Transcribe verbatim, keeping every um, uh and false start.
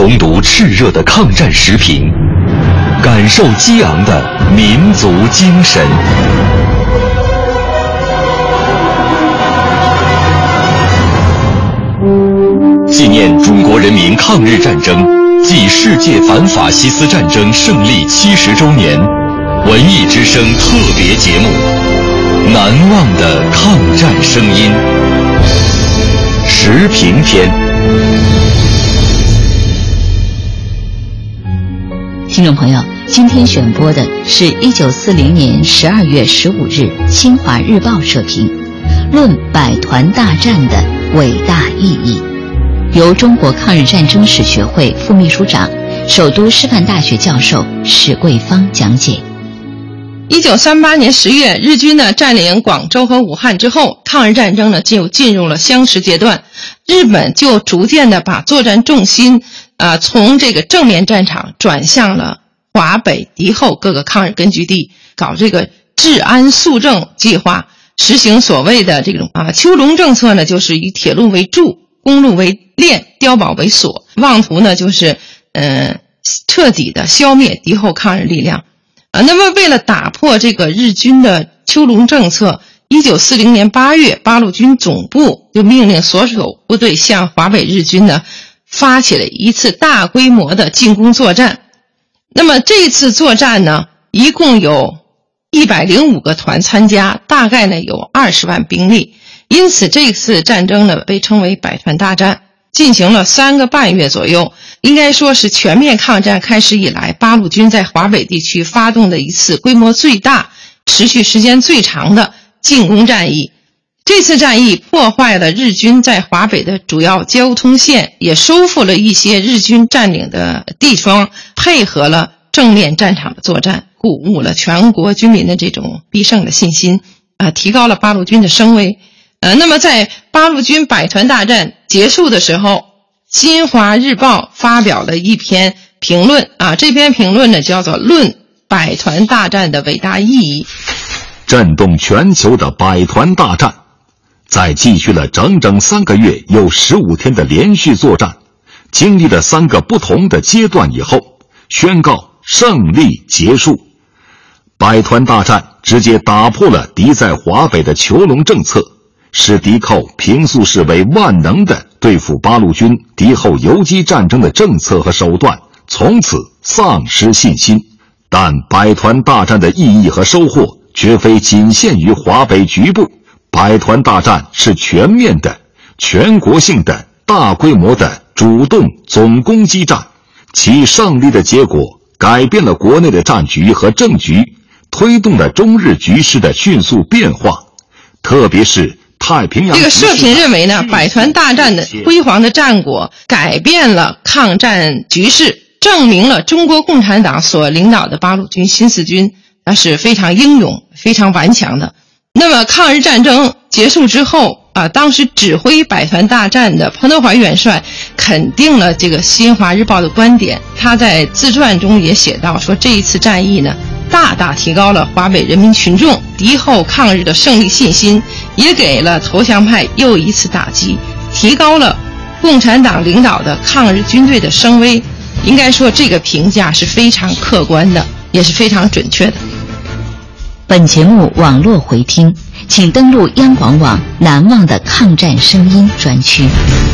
重读炽热的抗战时评，感受激昂的民族精神。纪念中国人民抗日战争暨世界反法西斯战争胜利七十周年，文艺之声特别节目《难忘的抗战声音》时评篇。 听众朋友，今天选播的是一九四零年十二月十五日《新华日报》社评，论百团大战的伟大意义，由中国抗日战争史学会副秘书长、首都师范大学教授史桂芳讲解。 一九三八年十月，日军呢占领广州和武汉之后，抗日战争呢就进入了相持阶段。日本就逐渐的把作战重心啊、呃、从这个正面战场转向了华北敌后各个抗日根据地，搞这个治安肃正计划，实行所谓的这种啊秋龙政策呢，就是以铁路为柱，公路为链，碉堡为锁，妄图呢就是呃彻底的消灭敌后抗日力量。啊，那么为了打破这个日军的秋龙政策，一九四零年八月，八路军总部就命令所属部队向华北日军呢发起了一次大规模的进攻作战。那么这次作战呢，一共有一百零五个团参加，大概呢有二十万兵力，因此这次战争呢被称为百团大战，进行了三个半月左右。应该说是全面抗战开始以来，八路军在华北地区发动的一次规模最大、持续时间最长的进攻战役。这次战役破坏了日军在华北的主要交通线，也收复了一些日军占领的地方，配合了正面战场的作战，鼓舞了全国军民的这种必胜的信心，啊、呃，提高了八路军的声威。呃，那么在八路军百团大战结束的时候，新华日报发表了一篇评论啊，这篇评论呢叫做《论百团大战的伟大意义》。 震动全球的百团大战，在继续了整整三个月又十五天的连续作战，经历了三个不同的阶段以后，宣告胜利结束。百团大战直接打破了敌在华北的囚笼政策，使敌寇平素视为万能的对付八路军敌后游击战争的政策和手段从此丧失信心。但百团大战的意义和收获绝非仅限于华北局部，百团大战是全面的、全国性的、大规模的主动总攻击战，其胜利的结果改变了国内的战局和政局，推动了中日局势的迅速变化，特别是太平洋。 这个社评认为呢，百团大战的辉煌的战果改变了抗战局势，证明了中国共产党所领导的八路军新四军那是非常英勇、非常顽强的。那么抗日战争结束之后啊，当时指挥百团大战的彭德怀元帅肯定了这个新华日报的观点，他在自传中也写到说，这一次战役呢大大提高了华北人民群众敌后抗日的胜利信心，也给了投降派又一次打击，提高了共产党领导的抗日军队的声威。应该说这个评价是非常客观的，也是非常准确的。 本节目网络回听，请登录央广网难忘的抗战声音专区。